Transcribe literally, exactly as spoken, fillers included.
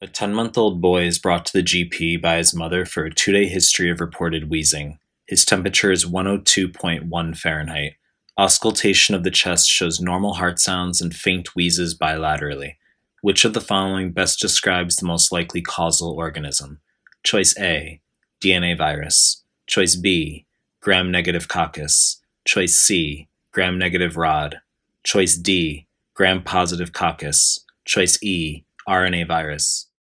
A ten-month-old boy is brought to the G P by his mother for a two-day history of reported wheezing. His temperature is one oh two point one Fahrenheit. Auscultation of the chest shows normal heart sounds and faint wheezes bilaterally. Which of the following best describes the most likely causal organism? Choice A, D N A virus. Choice B, gram-negative coccus. Choice C, gram-negative rod. Choice D, gram-positive coccus. Choice E, R N A virus.